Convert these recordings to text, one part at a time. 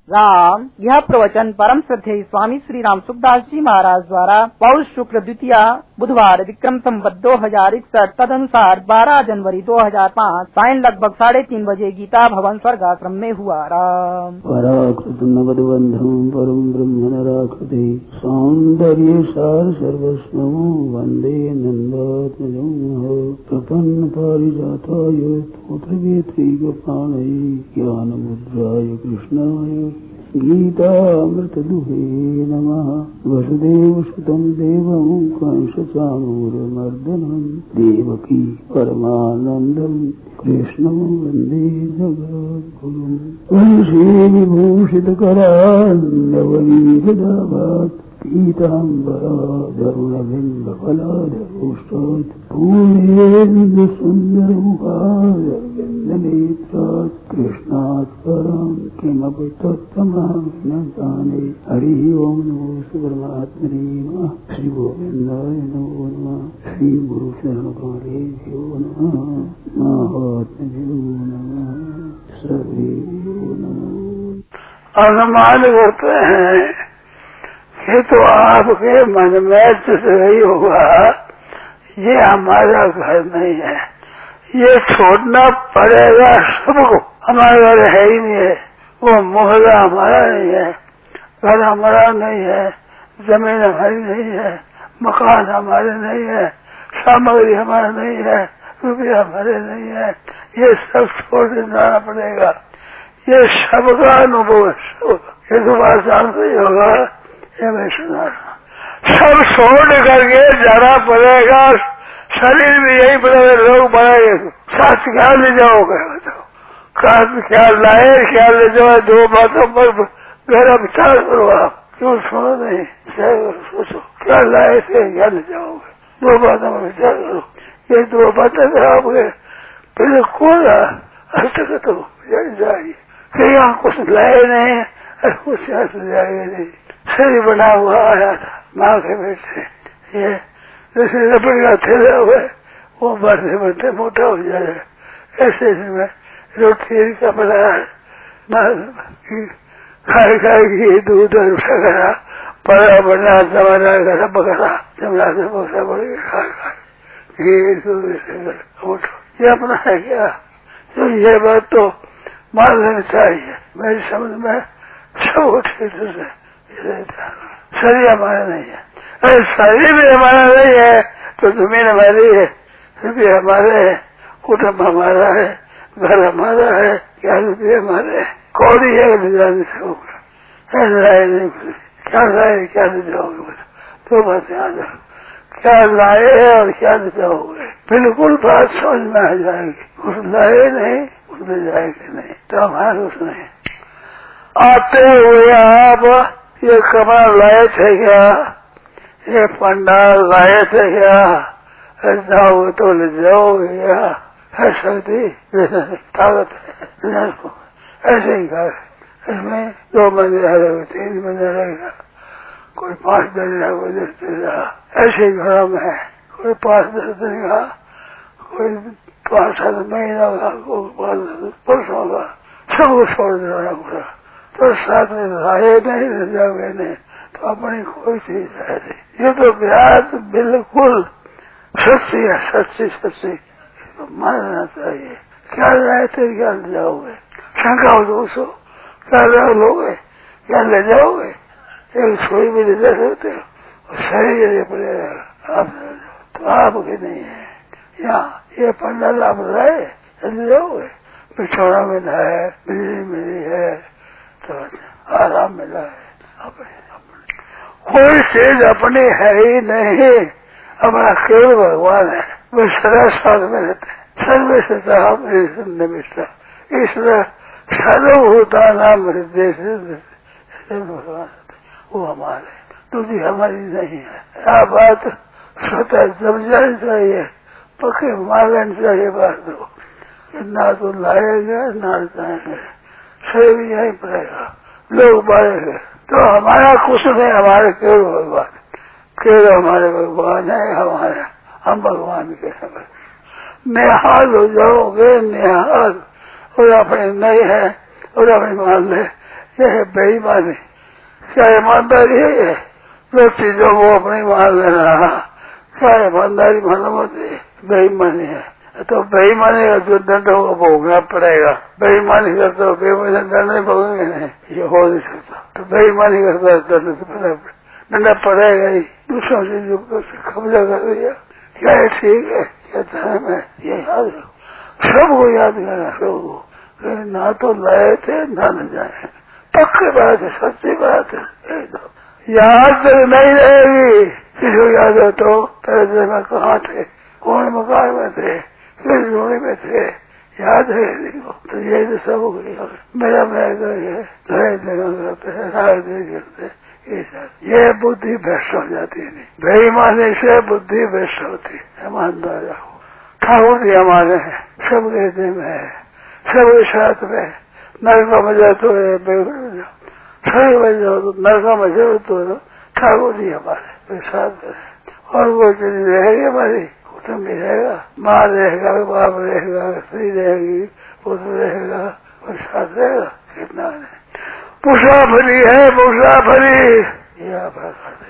राम। यह प्रवचन परम श्रद्धेय स्वामी श्री राम सुखदास जी महाराज द्वारा पौष शुक्ल द्वितीया बुधवार विक्रम संवत 2061 तदनुसार 12 जनवरी 2005 सायं लगभग 3:30 बजे गीता भवन स्वर्गाश्रम में हुआ। राम। पराकृतमगधबन्धं परम ब्रह्म नराकृते सौन्दर्य सार सर्वस्व वन्दे नन्दात्मजं प्रपन्न पारिजाताय स्तोत्रवेत्रैकपाणये ज्ञानमुद्राय कृष्णाय गीतामृतदुहे नमः। वसुदेवसुतं देवं कंसचाणूरमर्दनं देवकी परमानन्दं कृष्णं वन्दे जगद्गुरुं। वंशीविभूषितकरान्नवनीतदाभात् पीताम्बराधरुणबिम्बफलाधरोष्टात् पूर्णेन्दुसुन्दरमुखारविन्दनेत्रात् कृष्णात् परं किमपि तत्त्वमहं न जाने। हरिः ओं नमो परमात्मने नमः। श्री गोविन्दाय नमो नमः। श्री गुरुचरणकमलेभ्यो नमः। महात्मभ्यो नमः। सर्वेभ्यो नमः। अनुमान होते हैं ये तो आपके मन में सही होगा, ये हमारा घर नहीं है, ये छोड़ना पड़ेगा सबको। हमारा घर है ही नहीं है, वो मोहल्ला हमारा नहीं है, घर हमारा नहीं है, जमीन हमारी नहीं है, मकान हमारे नहीं है, सामग्री हमारा नहीं है, रुपया हमारे नहीं है, ये सब छोड़ देना पड़ेगा। ये सबका अनुभव है, सबका। ये तो बात जानते ही होगा, ये मैं सुना सब छोड़ करके जाना पड़ेगा। शरीर भी यही पड़ेगा, लोग बनाएंगे साथ क्या ले जाओगे बताओ, क्या लाए क्या ले जाओ। दो बातों पर गहरा विचार करो आप, क्यों सुनो नहीं, सोचो क्या लाए थे क्या ले जाओगे, दो बातों पर विचार करो। ये दो बातें आपके बिल्कुल हस्तगत हो जाएगी। कहीं आप कुछ लाए नहीं और कुछ हाथ ले जाएंगे नहीं। शरीर बना हुआ आया था माँ के पेट से, ये जैसे रबड़ का थैला हुआ वो बढ़ते बढ़ते मोटा हो जाएगा। ऐसे में रोटी का बना खाए खाएगी दूध और करा पड़ा बना जमाना करा बकरा जमना से बकरा बढ़ेगा खा घी दूध ये अपना है क्या। तो ये बात तो मान लेनी चाहिए मेरी समझ में सब ठीक है। शरीर हमारा नहीं है, अरे शरीर भी हमारा नहीं है तो जमीन हमारी है, रुपये हमारे है, कुटुम्ब हमारा है, घर हमारा है, क्या रुपये हमारे है, कौड़ी है जाने से होगा। लाए नहीं क्या लाए क्या ले जाओगे, तो बात याद रखो क्या लाए और क्या ले जाओगे। बिल्कुल बात समझ में आ जाएगी। कुछ लाए नहीं कुछ ले जाएंगे नहीं तो हमारा कुछ नहीं। आते हुए आप ये कमरा लाए थे क्या, ये पंडाल लाए थे क्या, जाओगे तो ले जाओगे क्या, है शक्ति ताकत है ऐसे ही कर। इसमें 2 महीने रहेगा 3 महीने रहेगा, कोई 5 दिन रहेगा कोई 10 दिन रहेगा। ऐसे ही घरों में है, कोई 5-10 दिन का, कोई 5-7 महीना का, कोई 5-10 वर्ष होगा, सबको छोड़ देना पड़ा। तो साथ में लाए नहीं ले जाओगे नहीं तो अपनी कोई चीज है नहीं। ये तो बात बिल्कुल सच्ची है, सच्ची सच्ची तो मानना चाहिए। क्या लाए थे क्या ले जाओगे, शंका हो दोस्तों क्या लोगे क्या ले जाओगे। एक सोई भी ले जा सकते हो, शरीर ये पड़ेगा आप तो आपके नहीं है। यहाँ ये पंडाल आप लाए ले जाओगे, बिछौना मिला है, बिजली मिली है, तो आराम मिला है। अपने कोई चीज अपनी है ही नहीं, अपना केवल भगवान है। वे सदा साथ में रहते हैं, सर्वे से निमिष्टा ईश्वर सर्वभूता नाम हृदय से भगवान वो हमारे, दूसरी हमारी नहीं है। यह बात स्वतः जब जानी चाहिए, पक्के मान लेनी चाहिए बात दो ना तो लाएगा ना जाएंगे, शरीर यही पड़ेगा, लोग बढ़ेंगे तो हमारा कुछ नहीं, हमारे केवल भगवान, केवल हमारे भगवान है हमारे, हम भगवान के समय निहाल हो जाओगे। निहाल और अपने नहीं है और अपने मान ले यह है बेईमानी। क्या ईमानदारी है? ये जो चीजों को अपनी मान लेना, क्या ईमानदारी मालूम होती है? बेईमानी है। तो बेईमानी का जो दंड होगा भोगना पड़ेगा। बेईमानी करते हो बेईमानी दंड नहीं भोगेंगे, नहीं, ये हो नहीं सकता। तो बेईमानी करता है दंड पड़ेगा ही। दूसरों से जो कब्जा कर दिया, क्या है ठीक है, क्या धर्म है, ये याद रखो। सबको याद करना, सबको ना तो लाए थे ना न जाए। पक्की बात है, सच्ची बात है एकदम। याद तक नहीं रहेगी। किसी याद हो तो पहले में कहाँ थे, कौन मकान में थे, किस जोड़ी में थे, याद है देखो। तो ये तो सब हो गया। मेरा मैं करते हैं, राय दे करते, ये बुद्धि भ्रष्ट हो जाती है। नहीं बेईमानी से बुद्धि भ्रष्ट होती है। ईमानदार रहो। ठाकुर जी हमारे हैं, सब कहते में है, सबके साथ में। नरका में जाए तो सही बन जाओ तो नरका में जरूर तो ठाकुर जी हमारे साथ में। और वो चीज रहेगी हमारी, कुटुम्ब भी रहेगा, माँ रहेगा, बाप रहेगा, स्त्री रहेगी, पुत्र रहेगा, और साथ रहेगा। कितना मुसाफरी है, मुसाफरी। ये आप करते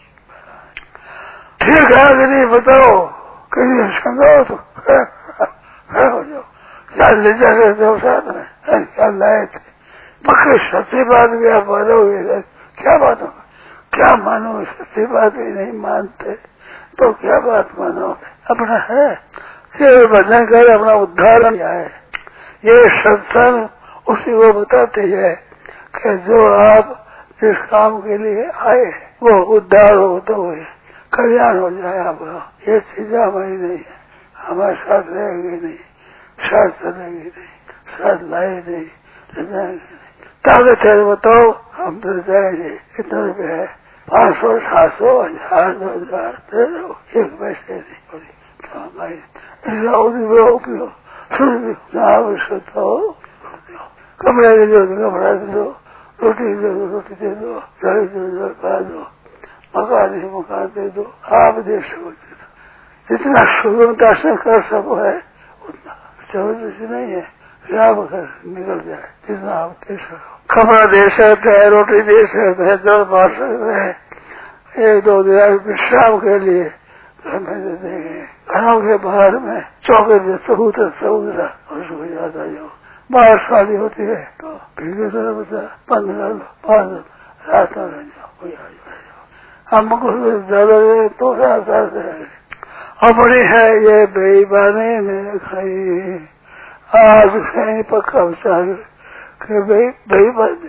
ठीक है कि नहीं बताओ। कहीं शंका हो तो खड़ा हो जाओ। क्या ले जा रहे हो साथ में, क्या लाए थे? पक्की सच्ची बात भी आप मानोगे? क्या बात होगा? क्या मानोगे? सच्ची बात भी नहीं मानते तो क्या बात मानोगे? अपना है कि भजन कर अपना उद्धार किया है। ये सत्संग उसी को बताते है कि जो आप जिस काम के लिए आए वो उद्धार हो तो हुए, कल्याण हो जाए आपका। ये चीजें हमारी नहीं है, हमारे साथ रहेगी नहीं, साथ चलेगी नहीं, साथ लाए नहीं, जाएंगे नहीं। ताकत है बताओ, हम तो जाएंगे। कितने रुपए है? 500, 700, 1000, 2000 दे दो, एक पैसे नहीं पड़ी। कपड़े दे दो, कपड़ा दे दो, रोटी दे दो, रोटी दे दो, चाय दे दो, खा दो, मकान है मकान दे दो। आप दे सको जितना सुगमता से कर सको है उतना। जबरदस्ती नहीं है कि आप निकल जाए, जितना आप दे सको। कपड़ा दे सकते हैं, रोटी दे सकते हैं, जल पा सकते हैं, 1-2 दिन विश्राम के लिए घर में दे देंगे। घरों के बाहर में चौके से सबूत उसको याद आ जाओ। बाहर शादी होती है तो भीगे तरफ 15 रात में रह जाओ, कोई आ जाओ। हमको ज्यादा तो अपनी है ये बेईमानी में खाई। आज कहीं पक्का विचार कि बेईमानी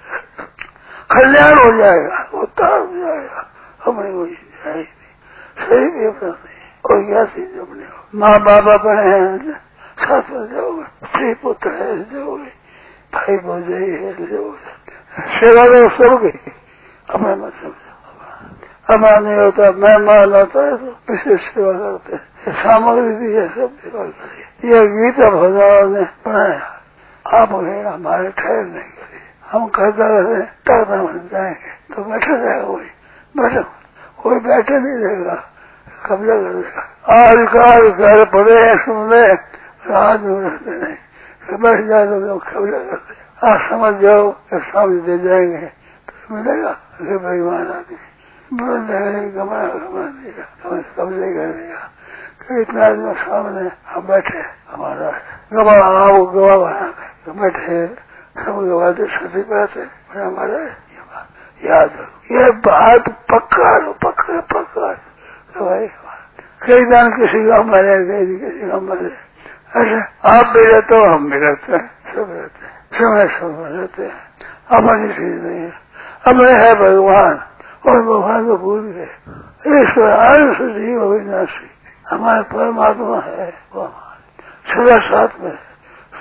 कल्याण हो जाएगा, उद्धार हो जाएगा। हमें कोई जाए सही भी अपना नहीं और क्या चीज अपने हो। माँ बाप अपने हैं, साथ में जाओगे, स्त्री पुत्र है जाओगे, भाई भौजाई है जाओगे, सेवा तो सबकी अपने मत समझो। हमारा नहीं होता, मेहमान होता है तो विशेष सेवा करते हैं, सामग्री दी है, सब सेवा करिए। यह गीता भगवान ने बनाया, आप हमारे ठहरने के लिए। हम कहता रहे टरना बन जाएंगे तो बैठा रहेगा कोई, बैठो कोई बैठे नहीं रहेगा, कब्जा कर देगा। आजकल घर पड़े सुन ले, रात में रहते नहीं, बैठ जाए तो कब्जा कर देगा। आप समझ जाओ सामने दे जाएंगे तो मिलेगा। बेईमान आदमी बोल रहे कमरा देगा, कब्जे कर देगा। इतना आदमी सामने हम बैठे, हमारा गवाह वो गवाह बना बैठे, सब गवाह दे, सच्ची बात है हमारा। याद रखो ये बात, पक्का पक्का पक्का भाई। कई दान किसी का मरे, किसी का मरे, ऐसे आप भी रहते हो, हम भी रहते हैं, सब रहते हैं, समय सब रहते हैं। अपनी चीज नहीं है, हमें है भगवान और भगवान को भूल गए। ईश्वर आयुष जीव अविनाशी, हमारे परमात्मा है, वो सदा साथ में है।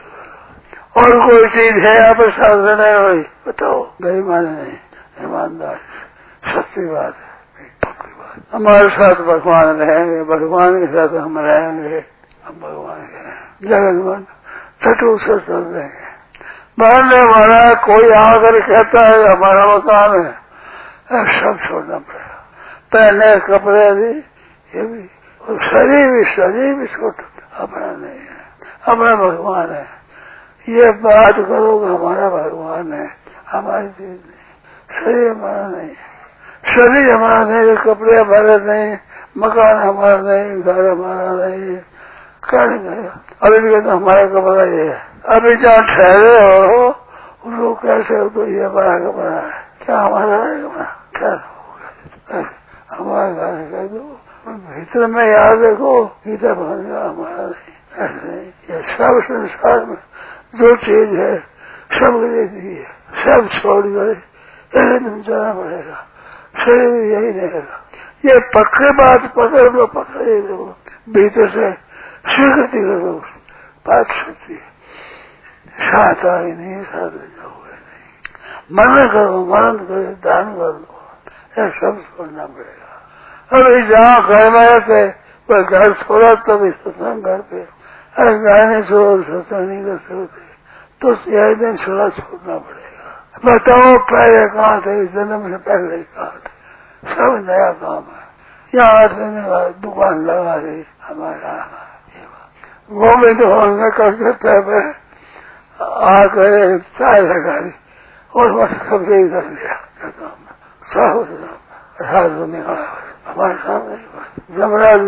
और कोई चीज है आप साथ में नहीं हुई बताओ? बेईमान नहीं, ईमानदार, सच्ची बात है, पक्की बात। हमारे साथ भगवान रहेंगे, भगवान के साथ हम रहेंगे, हम भगवान के जगत चटू से चल देंगे। मानने वाला कोई आकर कहता है हमारा मकान है, सब छोड़ना पड़ेगा। पहले कपड़े भी, ये भी, और शरीर भी छोड़, अपना नहीं है, अपना भगवान है। ये बात करो कि हमारा भगवान है, हमारी चीज नहीं, शरीर हमारा नहीं, शरीर हमारा नहीं, कपड़े हमारे नहीं, मकान हमारा नहीं, घर हमारा नहीं, क्या नहीं करेगा। अभी भी कहते हमारा कपड़ा ये है, अभी जहाँ ठहरे हो उसको कैसे हो तो ये हमारा कपड़ा है, क्या हमारा है कपड़ा, क्या हमारा घर कह दो, भीतर में याद देखो भीतर भागा हमारा नहीं, ऐसे ये सब संसार में जो चीज है सब दे दी है, सब छोड़ गए, यही तुम जाना पड़ेगा, शरीर यही रहेगा। ये पक्के बात पकड़ लो, पकड़े लो, भीतर से स्वीकृति करो, बात सच्ची साथ आई नहीं, साथ जाओगे नहीं, मन करो, मनन करो, दान कर लो, यह सब छोड़ना पड़ेगा। अभी जहाँ घर में रहते कोई घर छोड़ा तो भी सत्संग घर पे, अरे घर नहीं छोड़ो सत्संग नहीं कर सकते तो यही दिन छोड़ा छोड़ना पड़ेगा। बताओ पहले कहाँ थे, जन्म से पहले कहाँ थे, सब नया काम है। यहाँ रहने वाले दुकान लगा रही हमारा गोविंद भवन में करते थे, आकर चाय लगा दी और बस कब्जे ही कर लिया सब निकाला हमारे सामने, जमराज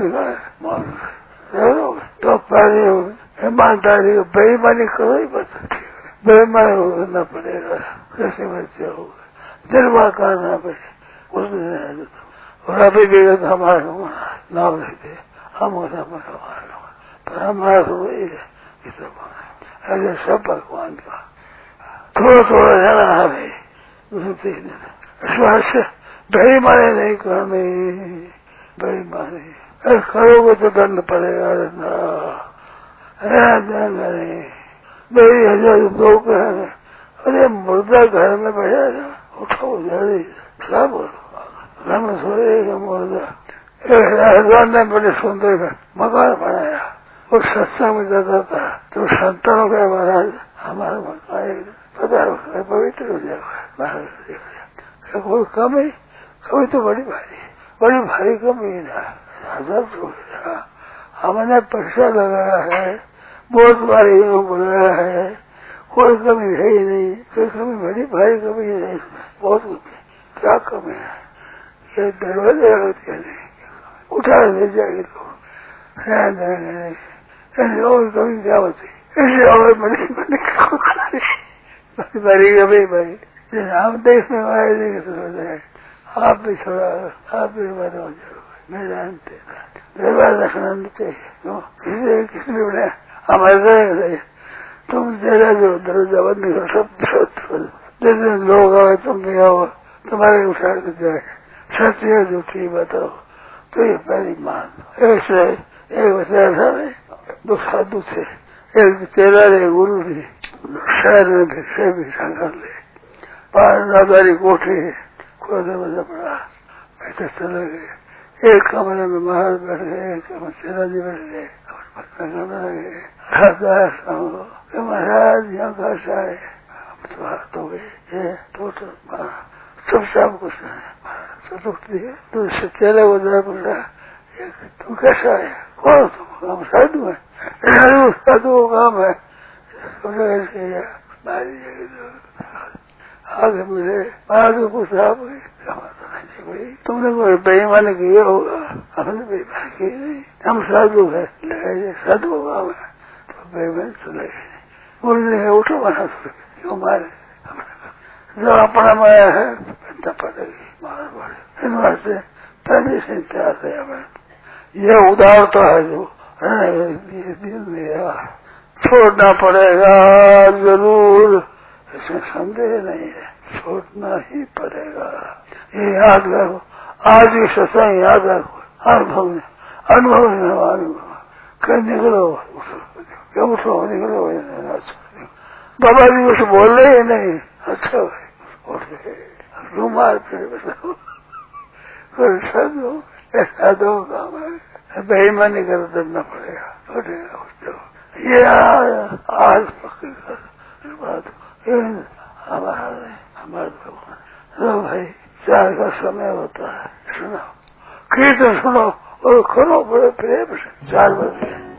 तो पहले ईमानदारी बेईमानी करो ही बता, बेईमानी करना पड़ेगा, कैसे बच्चे होगा, जलवा करना पड़ेगा उसमें। और अभी भी हमारा नाम लेते हम हमारा पर हमारा तो वही है कि सब ऐसे सब भगवान का थोड़ा थोड़ा जाना है भाई, विश्वास बेईमानी नहीं करनी, बेईमानी करोगे तो दंड पड़ेगा, दंड नहीं 2002 कहेंगे, अरे मुर्दा घर में बैठा था, उठो जल्दी सब हम सोएगा मुर्दा। ने बड़े सुंदर मकान बनाया, उस सत्संग में जाता था तो संतानों के महाराज हमारा मकान पता पवित्र हो जाएगा, कोई कमी कभी तो बड़ी भारी कमी ना, हमने पैसा लगाया है, बहुत बारी बुलाया है, कोई कमी है ही नहीं, कोई कमी बड़ी भारी कमी है इसमें, बहुत कमी, क्या कमी है, ये दरवाजे लगते नहीं, उठा ले जाएगी तो और कभी क्या होती, ऐसे और बड़ी कभी भाई हम देखने वाले देखे, आप भी थोड़ा आप भी बनो जरूर, मैं जानते दरवाजा रखना नहीं चाहिए, किसने बोले हमारे तुम जरा जो दरवाजा बंद करो, सब जैसे लोग आए तुम भी आओ, तुम्हारे उठा के जाए, सत्य झूठी बताओ तो ये पहली मान। ऐसे एक बच्चा था दो साधु थे, एक चेला रे गुरु थे, शहर में भिक्षा कर ले, पार नादारी कोठी कोई दरवाजा पड़ा, बैठे चले गए, एक कमरे में महाराज बैठ गए, एक कमरे चेला जी बैठ गए, महाराज यहाँ कैसा है, तो हाथ हो गए, ये तो चुपचाप कुछ है, तो चेले को जरा पूछा तू कैसा है, कौन तुम, हम साधु है, साधु काम है, आगे मिले महाराज को पूछा भाई तुमने कोई बेईमानी की होगा, हमने बेईमानी की नहीं, हम साधु है, साधु का काम है, तो बेईमानी चले गए, बोलने उठो बना क्यों मारे, जो अपना माया है तब पड़ेगी मार पड़े, इन वास्ते पहले से तैयार है हमें, ये उदारता है जो दिल में छोड़ना पड़ेगा जरूर, इसमें संदेह नहीं है, छोड़ना ही पड़ेगा, ये याद रखो, आज ही सत्संग याद रखो, अनुभव कहीं निकलो, क्या उठो निकलो, बाबा जी कुछ बोल रहे ही नहीं, अच्छा भाई उठ गए, रुमाल फिर बताओ, साधु काम है, बेईमानी कर करना पड़ेगा, उठेगा उठो, ये आज पक्की कर बात हमारे भगवान भाई, चार का समय होता है, सुनो कीर्तन सुनो और करो बड़े प्रेम से, 4 बजे